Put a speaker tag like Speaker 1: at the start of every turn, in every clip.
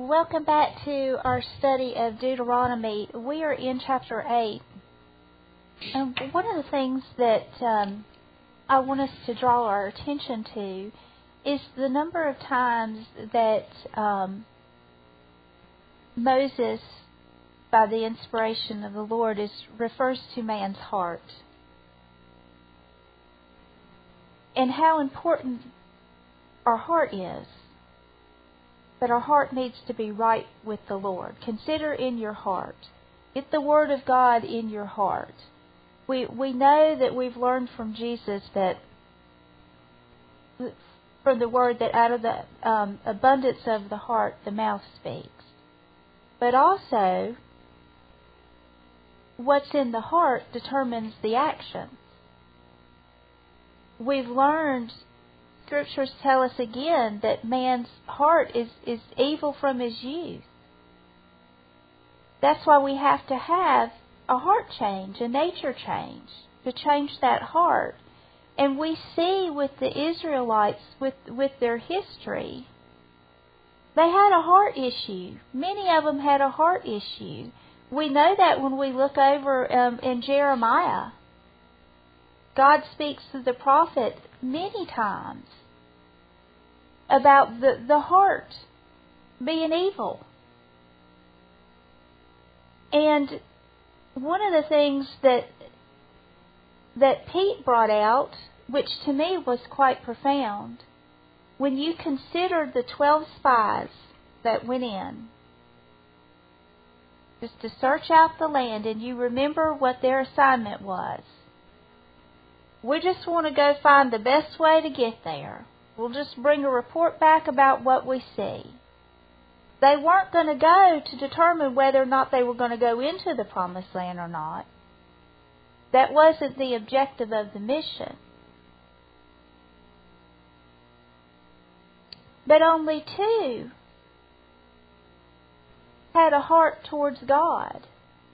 Speaker 1: Welcome back to our study of Deuteronomy. We are in chapter 8. And one of the things that I want us to draw our attention to is the number of times that Moses, by the inspiration of the Lord, refers to man's heart. And how important our heart is. But our heart needs to be right with the Lord. Consider in your heart. Get the Word of God in your heart. We know that we've learned from Jesus that, from the Word, that out of the abundance of the heart, the mouth speaks. But also, what's in the heart determines the action. We've learned, Scriptures tell us again, that man's heart is evil from his youth. That's why we have to have a heart change, a nature change, to change that heart. And we see with the Israelites, with their history, they had a heart issue. Many of them had a heart issue. We know that when we look over in Jeremiah. God speaks to the prophet many times about the heart being evil. And one of the things that Pete brought out, which to me was quite profound, when you consider the 12 spies that went in, just to search out the land, and you remember what their assignment was. We just want to go find the best way to get there. We'll just bring a report back about what we see. They weren't going to go to determine whether or not they were going to go into the promised land or not. That wasn't the objective of the mission. But only 2 had a heart towards God.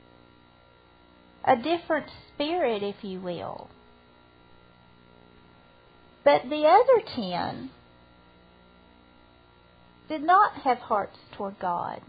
Speaker 1: A different spirit, if you will. But the other 10 did not have hearts toward God.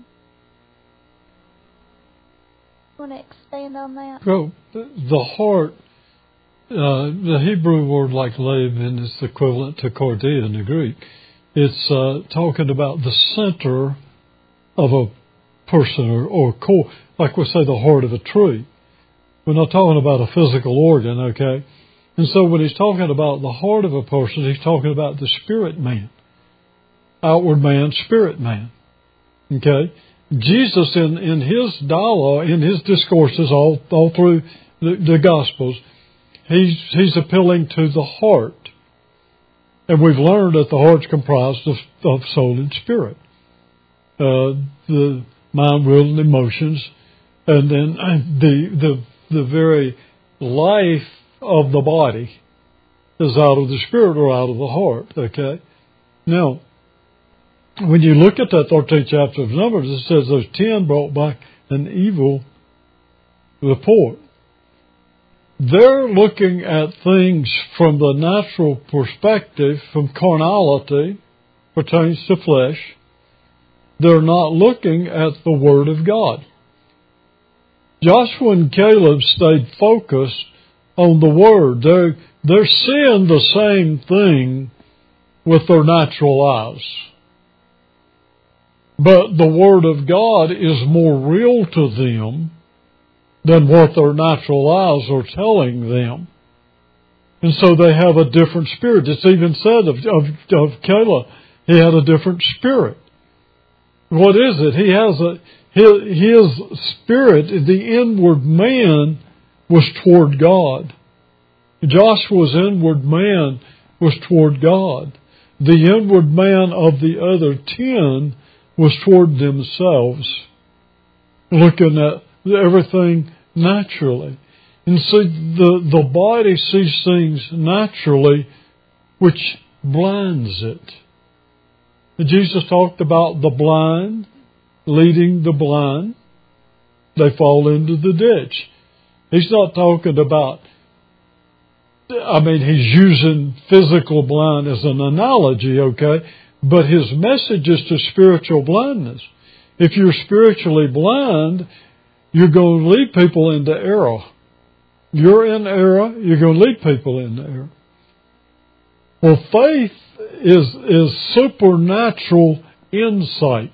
Speaker 1: You want to expand on that?
Speaker 2: Well, the heart, the Hebrew word like lev is equivalent to cardia in the Greek. It's talking about the center of a person or core, like we say the heart of a tree. We're not talking about a physical organ, okay? And so when he's talking about the heart of a person, he's talking about the spirit man. Outward man, spirit man. Okay? Jesus in his dialogue, in his discourses all through the Gospels, he's appealing to the heart. And we've learned that the heart's comprised of soul and spirit. The mind, will, and emotions. And then the very life of the body is out of the spirit or out of the heart, okay? Now, when you look at that 13th chapter of Numbers, it says those 10 brought back an evil report. They're looking at things from the natural perspective, from carnality, pertains to flesh. They're not looking at the Word of God. Joshua and Caleb stayed focused on the Word. They're seeing the same thing with their natural eyes. But the Word of God is more real to them than what their natural eyes are telling them. And so they have a different spirit. It's even said of Caleb, he had a different spirit. What is it? He has his spirit, the inward man, was toward God. Joshua's inward man was toward God. The inward man of the other 10 was toward themselves, looking at everything naturally. And see, the body sees things naturally, which blinds it. Jesus talked about the blind leading the blind. They fall into the ditch. He's not talking about, he's using physical blind as an analogy, okay? But his message is to spiritual blindness. if you're spiritually blind, you're going to lead people into error. You're in error, you're going to lead people into error. Well, faith is supernatural insight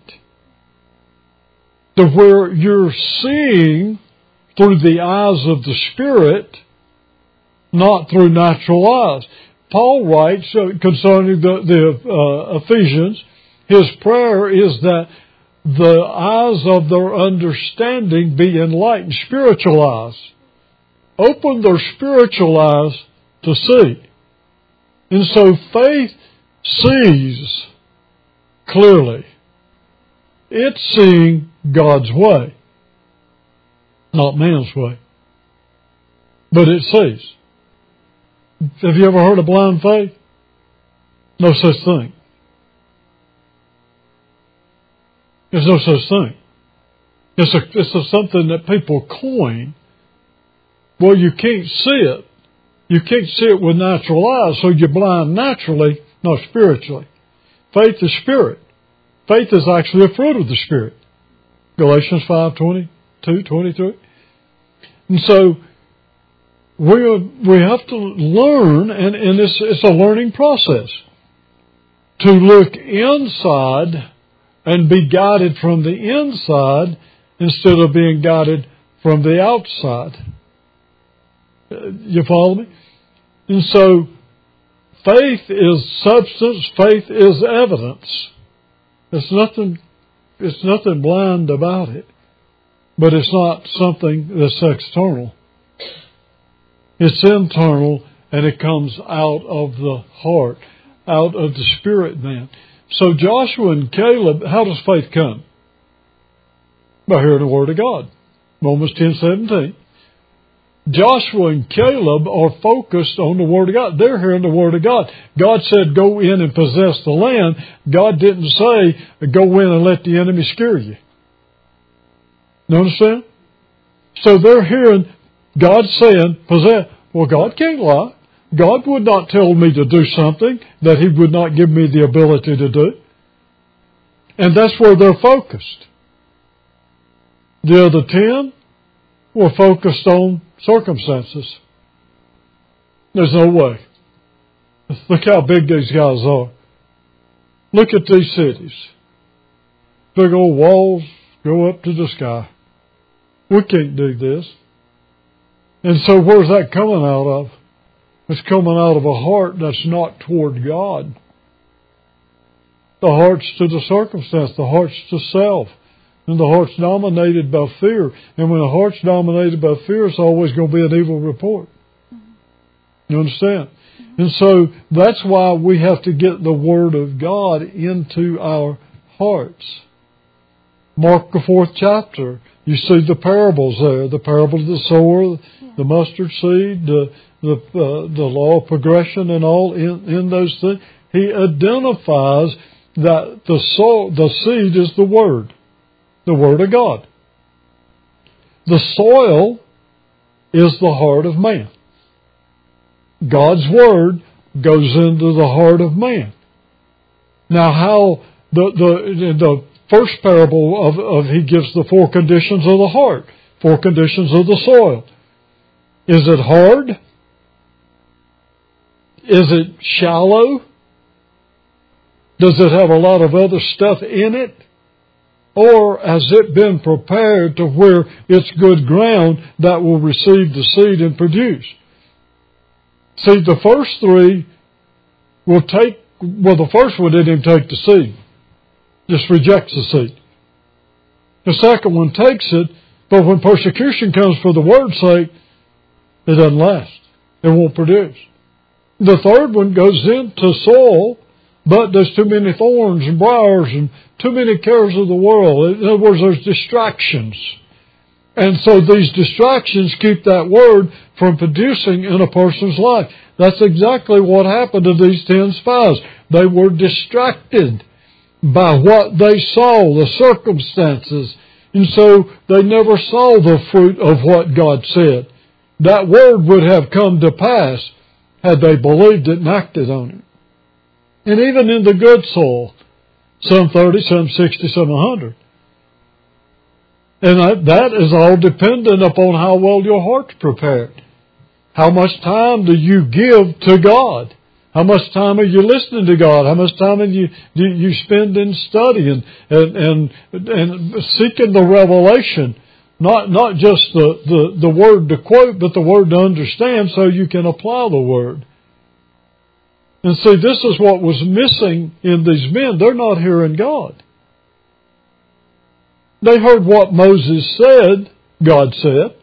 Speaker 2: to where you're seeing through the eyes of the Spirit, not through natural eyes. Paul writes concerning the Ephesians, his prayer is that the eyes of their understanding be enlightened, spiritual eyes. Open their spiritual eyes to see. And so faith sees clearly. It's seeing God's way, not man's way. But it sees. Have you ever heard of blind faith? No such thing. There's no such thing. It's something that people coin. Well, you can't see it. You can't see it with natural eyes, so you're blind naturally, not spiritually. Faith is spirit. Faith is actually a fruit of the Spirit. Galatians 5:22-23. And so we have to learn, and it's a learning process, to look inside and be guided from the inside instead of being guided from the outside. You follow me? And so faith is substance, faith is evidence. It's nothing blind about it. But it's not something that's external. It's internal, and it comes out of the heart, out of the spirit man. So Joshua and Caleb, how does faith come? By hearing the Word of God. Romans 10:17. Joshua and Caleb are focused on the Word of God. They're hearing the Word of God. God said, go in and possess the land. God didn't say, go in and let the enemy scare you. You understand? So they're hearing God saying, possess. Well, God can't lie. God would not tell me to do something that He would not give me the ability to do. And that's where they're focused. The other 10 were focused on circumstances. There's no way. Look how big these guys are. Look at these cities. Big old walls go up to the sky. We can't do this. And so where's that coming out of? It's coming out of a heart that's not toward God. The heart's to the circumstance. The heart's to self. And the heart's dominated by fear. And when the heart's dominated by fear, it's always going to be an evil report. You understand? And so that's why we have to get the Word of God into our hearts. Mark the 4th chapter. You see the parables there. The parable of the sower, the mustard seed, the law of progression and all in those things. He identifies that the seed is the Word. The Word of God. The soil is the heart of man. God's Word goes into the heart of man. Now how the first parable of he gives the 4 conditions of the heart, 4 conditions of the soil. Is it hard? Is it shallow? Does it have a lot of other stuff in it? Or has it been prepared to where it's good ground that will receive the seed and produce? See, the first 3 will take, the first one didn't even take the seed. Just rejects the seed. The second one takes it, but when persecution comes for the word's sake, it doesn't last. It won't produce. The third one goes into soil, but there's too many thorns and briars and too many cares of the world. In other words, there's distractions. And so these distractions keep that word from producing in a person's life. That's exactly what happened to these 10 spies. They were distracted by what they saw, the circumstances. And so they never saw the fruit of what God said. That word would have come to pass had they believed it and acted on it. And even in the good soil, some 30, some 60, some 100. And that is all dependent upon how well your heart's prepared. How much time do you give to God? How much time are you listening to God? How much time do you spend in studying and seeking the revelation? Not just the word to quote, but the word to understand so you can apply the word. And see, this is what was missing in these men. They're not hearing God. They heard what Moses said, God said.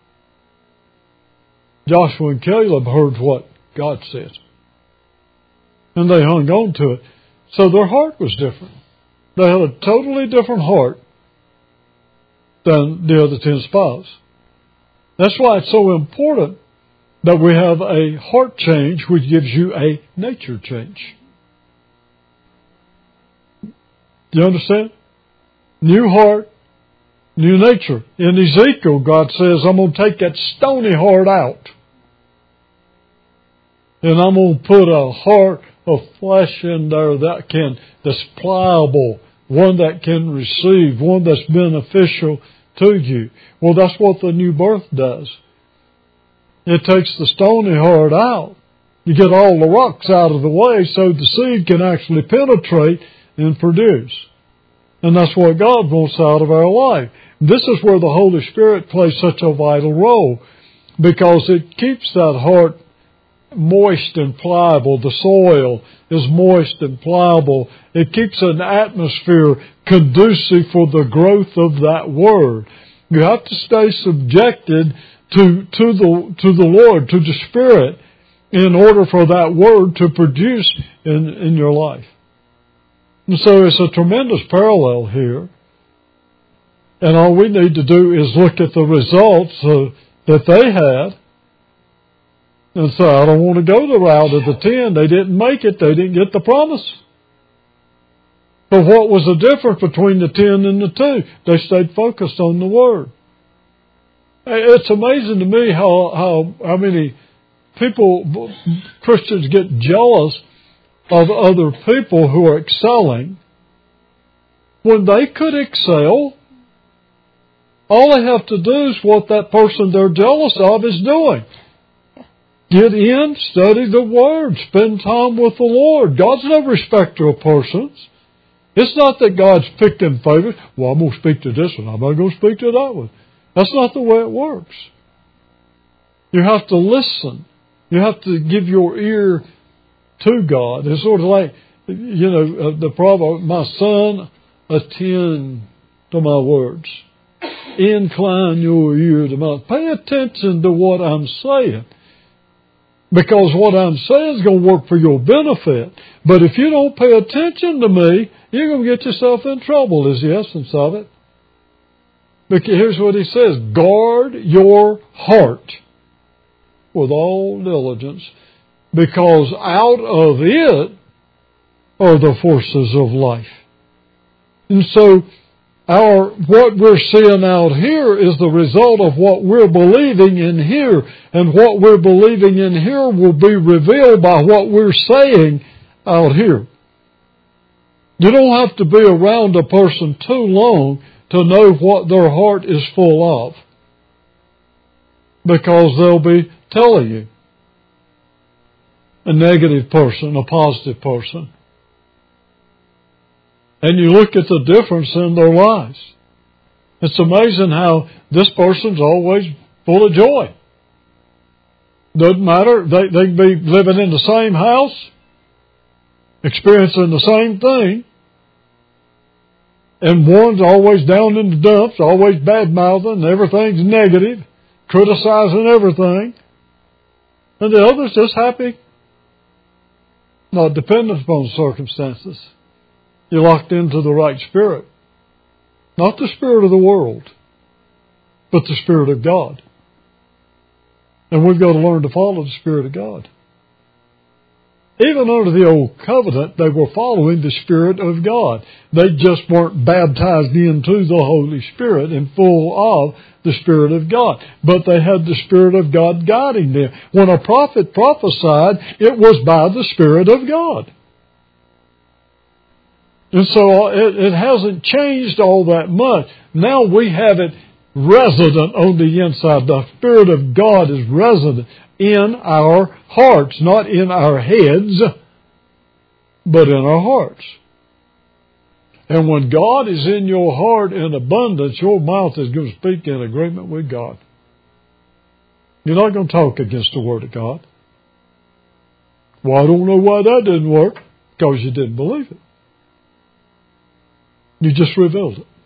Speaker 2: Joshua and Caleb heard what God said. And they hung on to it. So their heart was different. They had a totally different heart than the other 10 spies. That's why it's so important that we have a heart change which gives you a nature change. Do you understand? New heart, new nature. In Ezekiel, God says, I'm going to take that stony heart out. And I'm going to put a heart of flesh in there that's pliable, one that can receive, one that's beneficial to you. Well, that's what the new birth does. It takes the stony heart out. You get all the rocks out of the way so the seed can actually penetrate and produce. And that's what God wants out of our life. This is where the Holy Spirit plays such a vital role, because it keeps that heart moist and pliable. The soil is moist and pliable. It keeps an atmosphere conducive for the growth of that Word. You have to stay subjected to the Lord, to the Spirit, in order for that Word to produce in your life. And so it's a tremendous parallel here. And all we need to do is look at the results that they had and say, I don't want to go the route of the 10. They didn't make it. They didn't get the promise. But what was the difference between the 10 and the 2? They stayed focused on the Word. It's amazing to me how many people, Christians, get jealous of other people who are excelling when they could excel. All they have to do is what that person they're jealous of is doing. Get in, study the Word, spend time with the Lord. God's no respecter of persons. It's not that God's picked and favored. Well, I'm going to speak to this one. I'm not going to speak to that one. That's not the way it works. You have to listen. You have to give your ear to God. It's sort of like, the proverb, my son, attend to my words. Incline your ear to my... Pay attention to what I'm saying. Because what I'm saying is going to work for your benefit. But if you don't pay attention to me, you're going to get yourself in trouble, is the essence of it. Because here's what he says. Guard your heart with all diligence, because out of it are the forces of life. And so what we're seeing out here is the result of what we're believing in here. And what we're believing in here will be revealed by what we're saying out here. You don't have to be around a person too long to know what their heart is full of, because they'll be telling you. A negative person, a positive person. And you look at the difference in their lives. It's amazing how this person's always full of joy. Doesn't matter. They can be living in the same house, experiencing the same thing. And one's always down in the dumps, always bad-mouthing, everything's negative, criticizing everything. And the other's just happy, not dependent upon circumstances. You're locked into the right spirit. Not the spirit of the world, but the Spirit of God. And we've got to learn to follow the Spirit of God. Even under the Old Covenant, they were following the Spirit of God. They just weren't baptized into the Holy Spirit and full of the Spirit of God. But they had the Spirit of God guiding them. When a prophet prophesied, it was by the Spirit of God. And so it hasn't changed all that much. Now we have it resident on the inside. The Spirit of God is resident in our hearts, not in our heads, but in our hearts. And when God is in your heart in abundance, your mouth is going to speak in agreement with God. You're not going to talk against the Word of God. Well, I don't know why that didn't work. Because you didn't believe it. You just revealed it.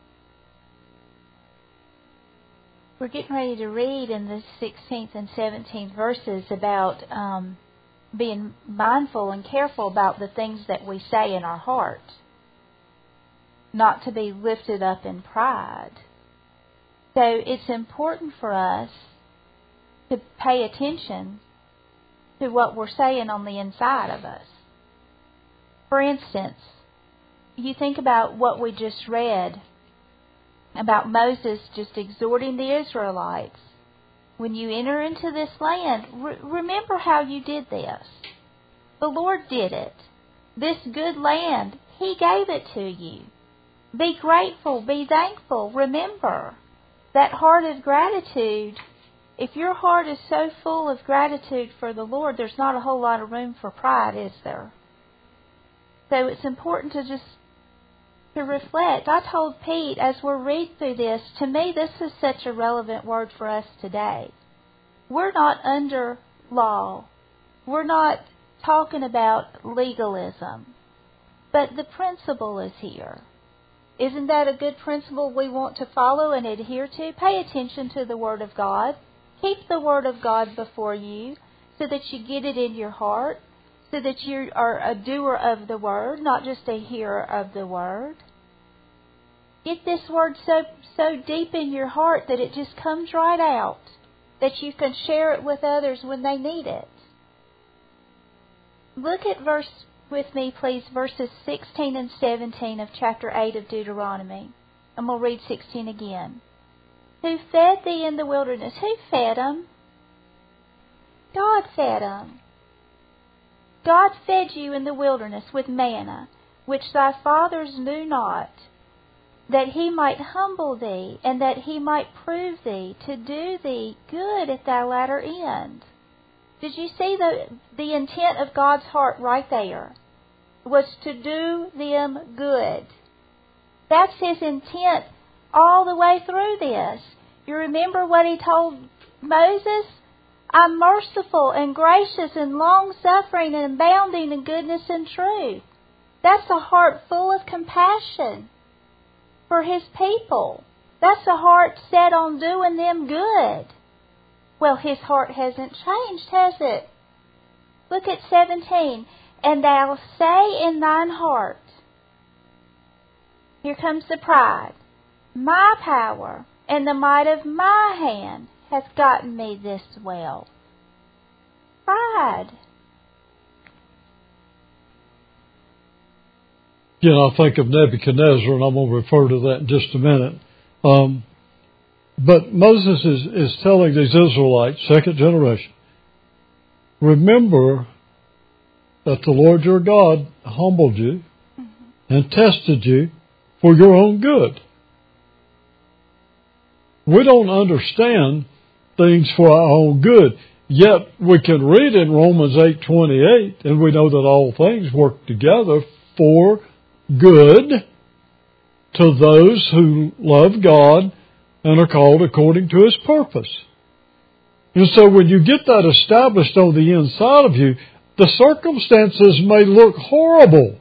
Speaker 1: We're getting ready to read in the 16th and 17th verses about being mindful and careful about the things that we say in our heart, not to be lifted up in pride. So it's important for us to pay attention to what we're saying on the inside of us. For instance, you think about what we just read about Moses just exhorting the Israelites. When you enter into this land, remember how you did this. The Lord did it. This good land, He gave it to you. Be grateful, be thankful. Remember that heart of gratitude. If your heart is so full of gratitude for the Lord, there's not a whole lot of room for pride, is there? So it's important to reflect. I told Pete as we're reading through this, to me this is such a relevant word for us today. We're not under law. We're not talking about legalism. But the principle is here. Isn't that a good principle we want to follow and adhere to? Pay attention to the Word of God. Keep the Word of God before you so that you get it in your heart, so that you are a doer of the Word, not just a hearer of the Word. Get this Word so deep in your heart that it just comes right out, that you can share it with others when they need it. Look at with me, please, verses 16 and 17 of chapter 8 of Deuteronomy. And we'll read 16 again. Who fed thee in the wilderness? Who fed them? God fed them. God fed you in the wilderness with manna, which thy fathers knew not, that He might humble thee, and that He might prove thee, to do thee good at thy latter end. Did you see the intent of God's heart right there? Was to do them good. That's His intent all the way through this. You remember what He told Moses? I'm merciful and gracious and long-suffering and abounding in goodness and truth. That's a heart full of compassion for His people. That's a heart set on doing them good. Well, His heart hasn't changed, has it? Look at 17. And thou say in thine heart, here comes the pride, my power and the might of my hand hath gotten me this well. Pride.
Speaker 2: You know, I think of Nebuchadnezzar, and I'm going to refer to that in just a minute. But Moses is telling these Israelites, second generation, remember that the Lord your God humbled you and tested you for your own good. We don't understand things for our own good, yet we can read in Romans 8:28, and we know that all things work together for good to those who love God and are called according to His purpose. And so when you get that established on the inside of you, the circumstances may look horrible.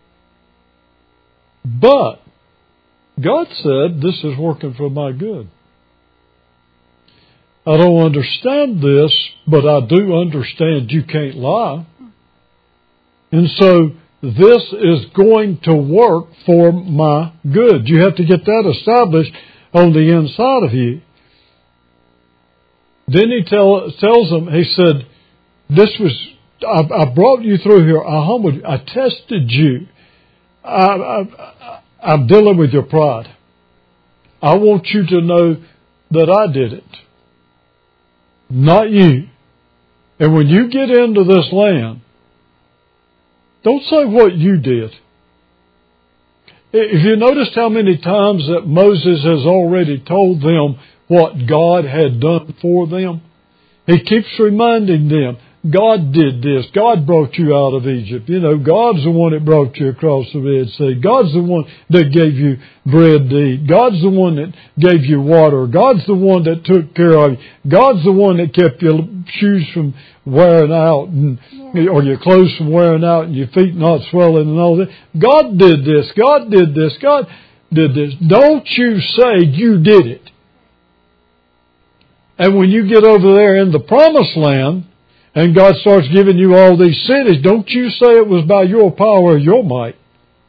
Speaker 2: But God said, this is working for my good. I don't understand this, but I do understand you can't lie. And so this is going to work for my good. You have to get that established on the inside of you. Then He tells them, He said, I brought you through here. I humbled you. I tested you. I'm dealing with your pride. I want you to know that I did it, not you. And when you get into this land, don't say what you did. If you noticed how many times that Moses has already told them what God had done for them, he keeps reminding them, God did this. God brought you out of Egypt. You know, God's the one that brought you across the Red Sea. God's the one that gave you bread to eat. God's the one that gave you water. God's the one that took care of you. God's the one that kept your shoes from wearing out and or your clothes from wearing out and your feet not swelling and all that. God did this. God did this. God did this. Don't you say you did it. And when you get over there in the Promised Land, and God starts giving you all these cities, don't you say it was by your power or your might.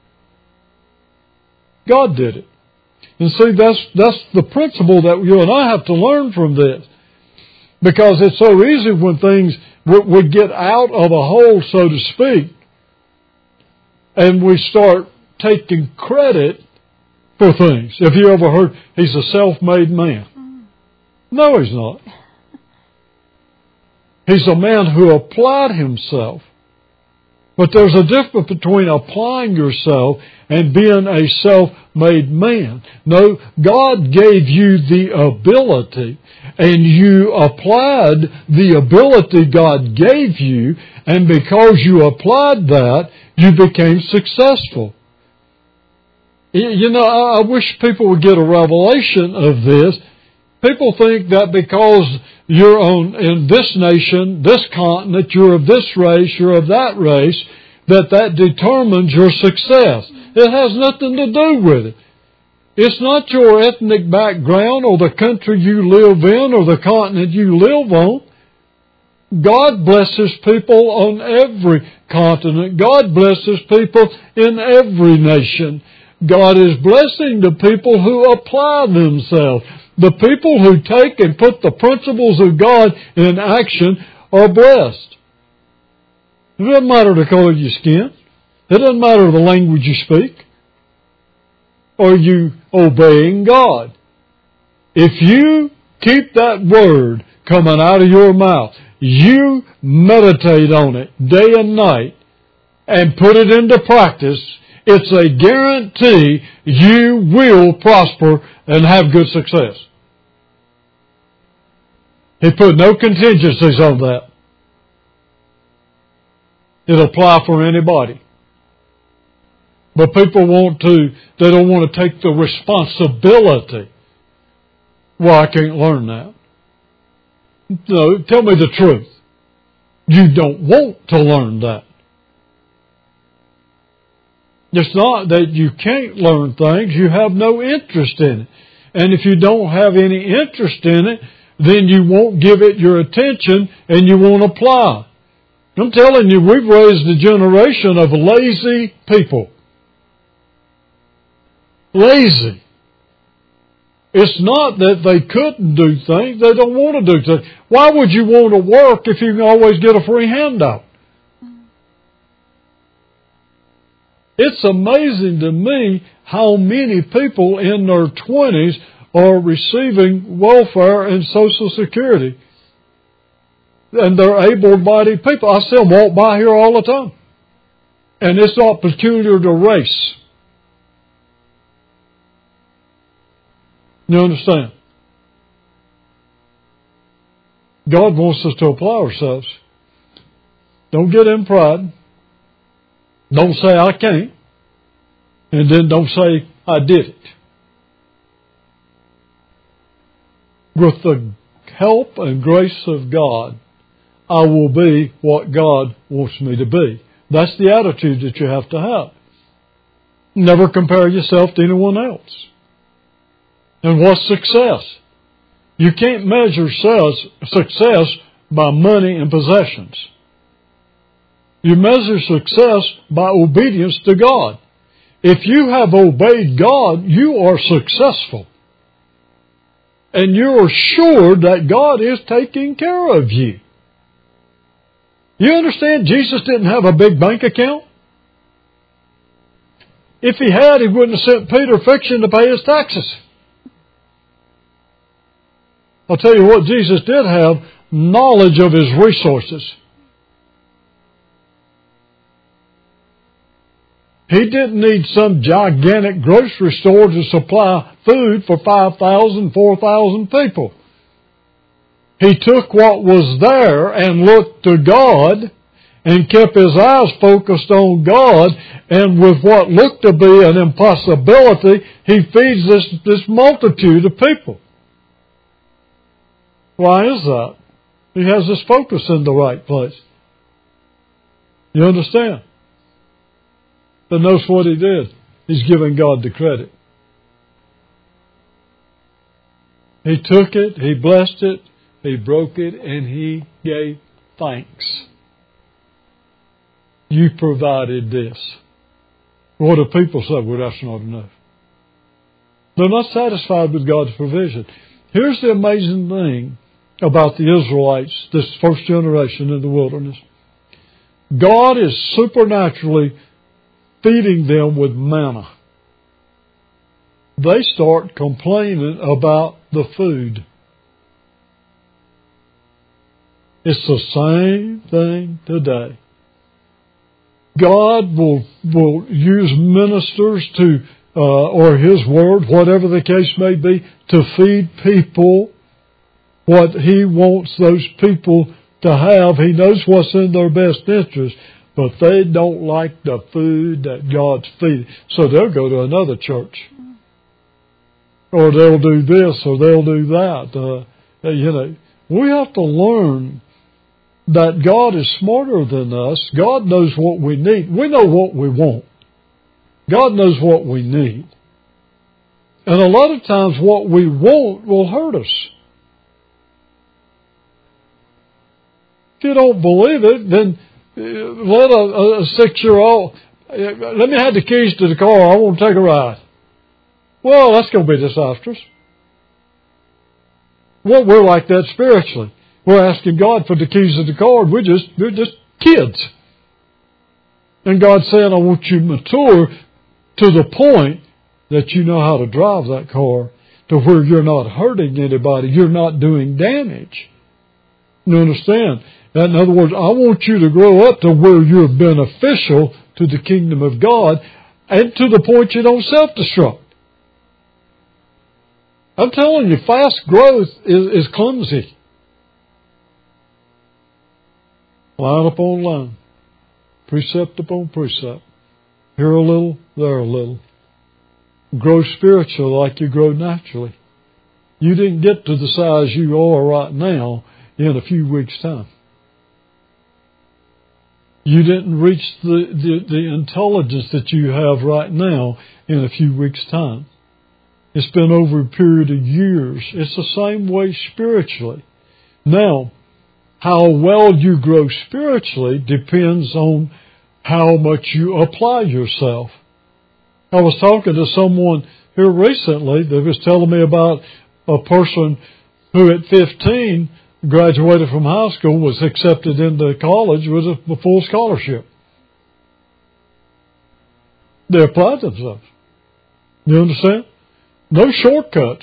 Speaker 2: God did it. And see, that's the principle that you and I have to learn from this. Because it's so easy when things would get out of a hole, so to speak, and we start taking credit for things. Have you ever heard, he's a self-made man? No, he's not. He's a man who applied himself. But there's a difference between applying yourself and being a self-made man. No, God gave you the ability, and you applied the ability God gave you, and because you applied that, you became successful. You know, I wish people would get a revelation of this. People think that because you're in this nation, this continent, you're of this race, you're of that race, that determines your success. It has nothing to do with it. It's not your ethnic background or the country you live in or the continent you live on. God blesses people on every continent. God blesses people in every nation. God is blessing the people who apply themselves. The people who take and put the principles of God in action are blessed. It doesn't matter the color of your skin. It doesn't matter the language you speak. Are you obeying God? If you keep that word coming out of your mouth, you meditate on it day and night and put it into practice, it's a guarantee you will prosper and have good success. He put no contingencies on that. It'll apply for anybody. But people they don't want to take the responsibility. Well, I can't learn that. No, tell me the truth. You don't want to learn that. It's not that you can't learn things, you have no interest in it. And if you don't have any interest in it, then you won't give it your attention and you won't apply. I'm telling you, we've raised a generation of lazy people. Lazy. It's not that they couldn't do things, they don't want to do things. Why would you want to work if you can always get a free handout? It's amazing to me how many people in their 20s are receiving welfare and Social Security. And they're able-bodied people. I see them walk by here all the time. And it's not peculiar to race. You understand? God wants us to apply ourselves. Don't get in pride. Don't say, I can't. And then don't say, I did it. With the help and grace of God, I will be what God wants me to be. That's the attitude that you have to have. Never compare yourself to anyone else. And what's success? You can't measure success by money and possessions. You measure success by obedience to God. If you have obeyed God, you are successful. And you're assured that God is taking care of you. You understand Jesus didn't have a big bank account? If he had, he wouldn't have sent Peter fishing to pay his taxes. I'll tell you what, Jesus did have knowledge of his resources. He didn't need some gigantic grocery store to supply food for 5,000, 4,000 people. He took what was there and looked to God and kept his eyes focused on God, and with what looked to be an impossibility, he feeds this multitude of people. Why is that? He has his focus in the right place. You understand? But notice what he did. He's giving God the credit. He took it, he blessed it, he broke it, and he gave thanks. You provided this. What do people say? Well, that's not enough. They're not satisfied with God's provision. Here's the amazing thing about the Israelites, this first generation in the wilderness. God is supernaturally feeding them with manna. They start complaining about the food. It's the same thing today. God will use ministers to, or His Word, whatever the case may be, to feed people what He wants those people to have. He knows what's in their best interest, but they don't like the food that God's feeding. So they'll go to another church. Or they'll do this, or they'll do that. We have to learn that God is smarter than us. God knows what we need. We know what we want. God knows what we need. And a lot of times what we want will hurt us. If you don't believe it, then let a 6-year-old, let me have the keys to the car, I want to take a ride. Well, that's going to be disastrous. Well, we're like that spiritually. We're asking God for the keys to the car. We're just kids. And God's saying, I want you to mature to the point that you know how to drive that car to where you're not hurting anybody. You're not doing damage. You understand? In other words, I want you to grow up to where you're beneficial to the kingdom of God and to the point you don't self-destruct. I'm telling you, fast growth is clumsy. Line upon line. Precept upon precept. Here a little, there a little. Grow spiritually like you grow naturally. You didn't get to the size you are right now in a few weeks' time. You didn't reach the intelligence that you have right now in a few weeks' time. It's been over a period of years. It's the same way spiritually. Now, how well you grow spiritually depends on how much you apply yourself. I was talking to someone here recently that was telling me about a person who at 15 graduated from high school, was accepted into college with a full scholarship. They applied themselves. You understand? No shortcuts.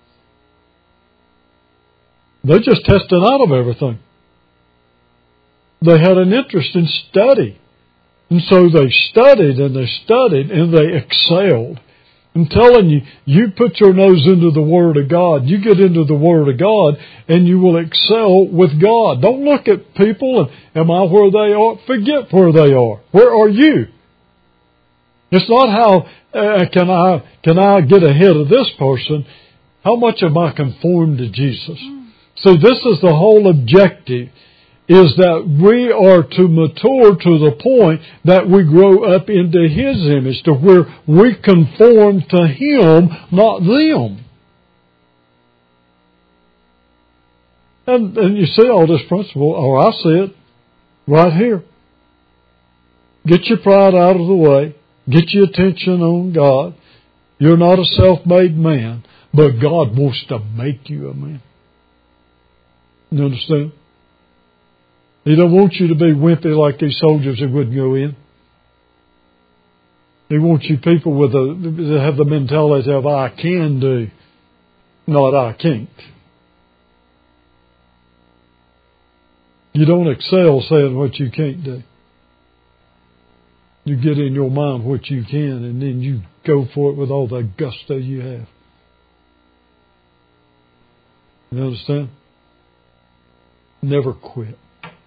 Speaker 2: They just tested out of everything. They had an interest in study. And so they studied and they studied and they excelled. I'm telling you, you put your nose into the Word of God, you get into the Word of God, and you will excel with God. Don't look at people and, am I where they are? Forget where they are. Where are you? It's not how, can I get ahead of this person? How much am I conformed to Jesus? So this is the whole objective, is that we are to mature to the point that we grow up into His image, to where we conform to Him, not them. And you see all this principle, or I see it right here. Get your pride out of the way. Get your attention on God. You're not a self-made man, but God wants to make you a man. You understand? He don't want you to be wimpy like these soldiers that wouldn't go in. He wants you people that have the mentality of I can do, not I can't. You don't excel saying what you can't do. You get in your mind what you can, and then you go for it with all the gusto you have. You understand? Never quit.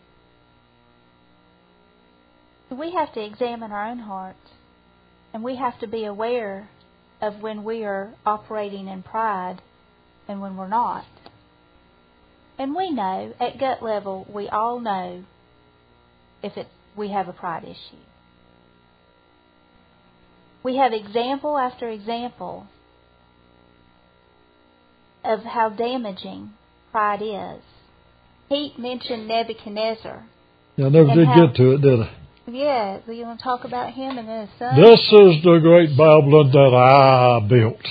Speaker 1: We have to examine our own hearts, and we have to be aware of when we are operating in pride and when we're not. And we know, at gut level, we all know if we have a pride issue. We have example after example of how damaging pride is. He mentioned Nebuchadnezzar.
Speaker 2: Yeah, I never did get to it, did I?
Speaker 1: Yeah, so you want to talk about him and his son?
Speaker 2: This is the great Babylon that I built.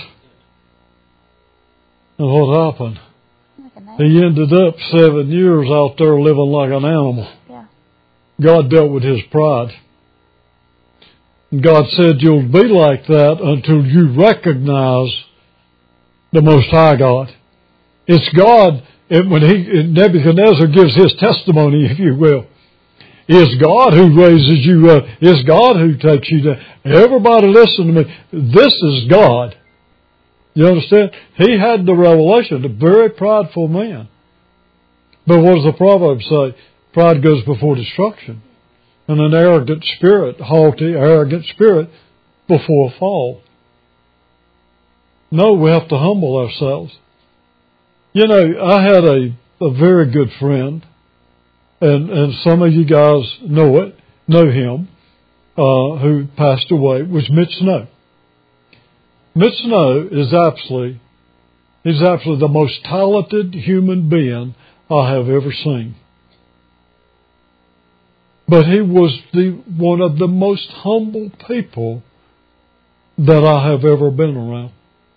Speaker 2: And what happened? He ended up 7 years out there living like an animal.
Speaker 1: Yeah.
Speaker 2: God dealt with his pride. And God said you'll be like that until you recognize the Most High God. It's God, when Nebuchadnezzar gives his testimony, if you will. It's God who raises you up. It's God who takes you down. Everybody listen to me. This is God. You understand? He had the revelation, a very prideful man. But what does the proverb say? Pride goes before destruction. And an arrogant spirit, haughty, arrogant spirit, before a fall. No, we have to humble ourselves. You know, I had a very good friend, and some of you guys know him, who passed away, was Mitch Snow. Mitch Snow is absolutely the most talented human being I have ever seen. But he was one of the most humble people that I have ever been around.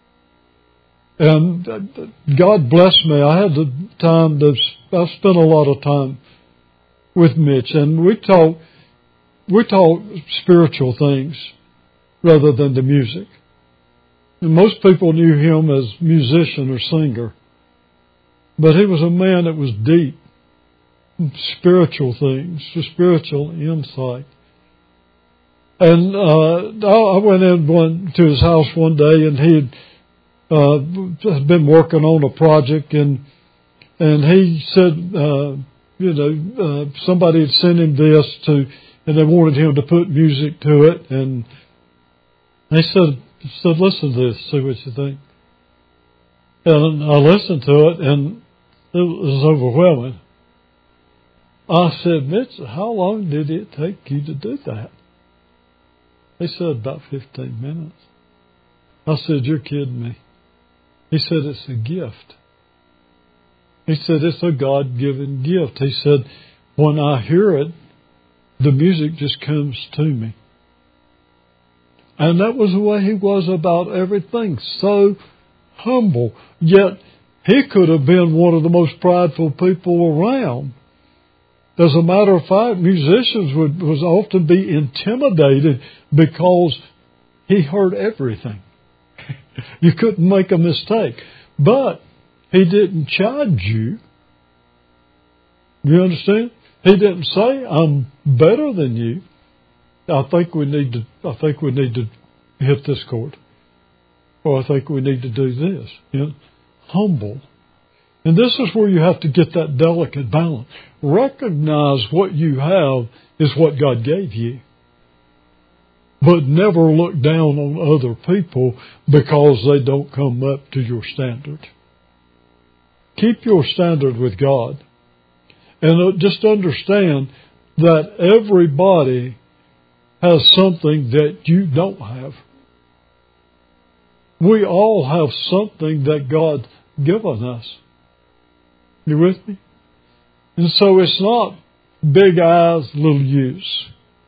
Speaker 2: And God bless me, I had the time I spent a lot of time with Mitch, and we talk spiritual things rather than the music. And most people knew him as musician or singer, but he was a man that was deep, spiritual things, spiritual insight. And I went to his house one day, and he had been working on a project, and he said, somebody had sent him this and they wanted him to put music to it, and they said, listen to this, see what you think. And I listened to it, and it was overwhelming. I said, Mitch, how long did it take you to do that? He said, about 15 minutes. I said, you're kidding me. He said, it's a gift. He said, it's a God-given gift. He said, when I hear it, the music just comes to me. And that was the way he was about everything. So humble. Yet, he could have been one of the most prideful people around. As a matter of fact, musicians would often be intimidated because he heard everything. You couldn't make a mistake. But he didn't chide you. You understand? He didn't say, I'm better than you. I think we need to hit this chord. Or I think we need to do this. You know? Humble. And this is where you have to get that delicate balance. Recognize what you have is what God gave you. But never look down on other people because they don't come up to your standard. Keep your standard with God. And just understand that everybody has something that you don't have. We all have something that God's given us. You with me? And so it's not big eyes, little U's.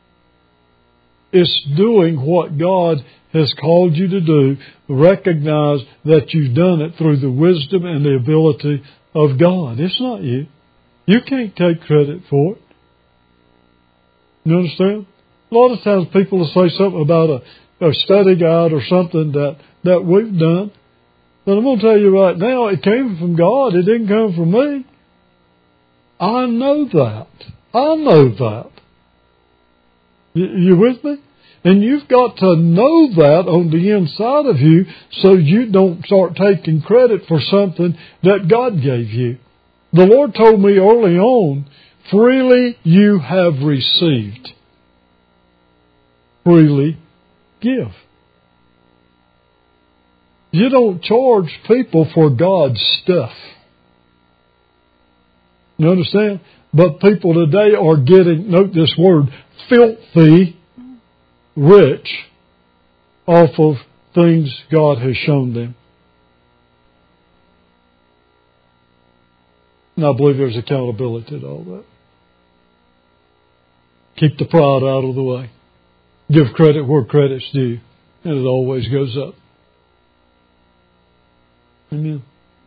Speaker 2: It's doing what God has called you to do. Recognize that you've done it through the wisdom and the ability of God. It's not you. You can't take credit for it. You understand? A lot of times people will say something about a study guide or something that we've done. But I'm going to tell you right now, it came from God. It didn't come from me. I know that. You with me? And you've got to know that on the inside of you so you don't start taking credit for something that God gave you. The Lord told me early on, freely you have received. Freely give. You don't charge people for God's stuff. You understand? But people today are getting, note this word, filthy rich off of things God has shown them. And I believe there's accountability to all that. Keep the pride out of the way. Give credit where credit's due. And it always goes up. Amen.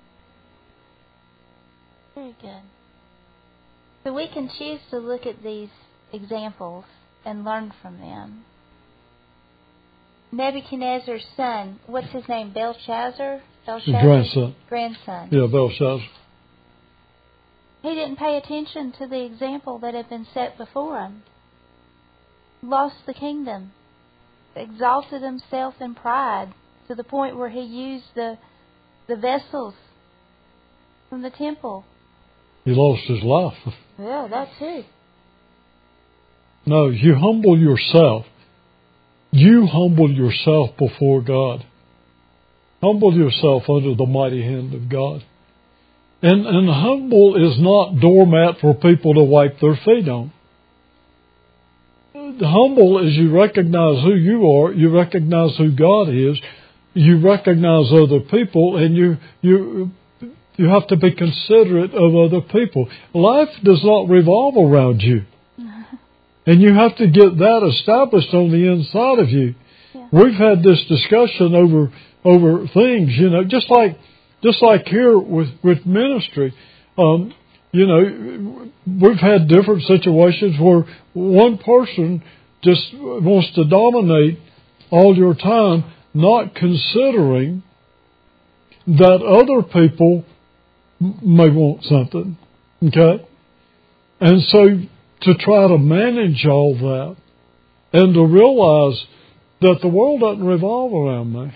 Speaker 1: Very good. So we can choose to look at these examples and learn from them. Nebuchadnezzar's son, what's his name? Belshazzar?
Speaker 2: His grandson.
Speaker 1: Grandson.
Speaker 2: Yeah, Belshazzar.
Speaker 1: He didn't pay attention to the example that had been set before him. Lost the kingdom. Exalted himself in pride to the point where he used the vessels from the temple.
Speaker 2: He lost his life.
Speaker 1: Yeah, that too.
Speaker 2: No, you humble yourself. You humble yourself before God. Humble yourself under the mighty hand of God. And humble is not doormat for people to wipe their feet on. Humble is you recognize who you are, you recognize who God is, you recognize other people, and you have to be considerate of other people. Life does not revolve around you. And you have to get that established on the inside of you. Yeah. We've had this discussion over things, just like here with ministry. We've had different situations where one person just wants to dominate all your time, not considering that other people may want something. Okay? And so to try to manage all that and to realize that the world doesn't revolve around me.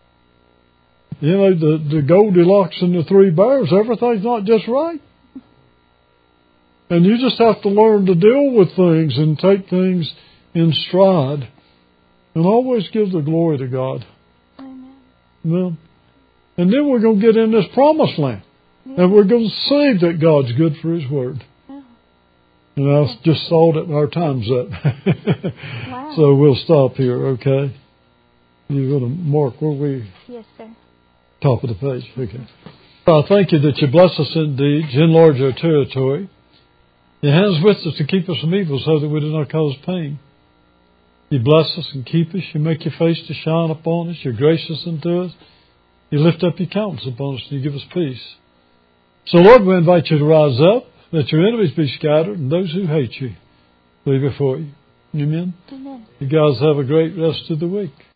Speaker 2: The Goldilocks and the Three Bears, everything's not just right. And you just have to learn to deal with things and take things in stride. And always give the glory to God. Amen. And then we're going to get in this promised land. Yeah. And we're going to see that God's good for His Word. Yeah. And I just saw that our time's up. Wow. So we'll stop here, okay? You're going to mark where we...
Speaker 1: Yes, sir.
Speaker 2: Top of the page, okay. I thank you that you bless us indeed, you enlarge our territory. Your hands with us to keep us from evil so that we do not cause pain. You bless us and keep us. You make your face to shine upon us. You're gracious unto us. You lift up your countenance upon us and you give us peace. So, Lord, we invite you to rise up, let your enemies be scattered, and those who hate you flee before you. Amen?
Speaker 1: Amen.
Speaker 2: You guys have a great rest of the week.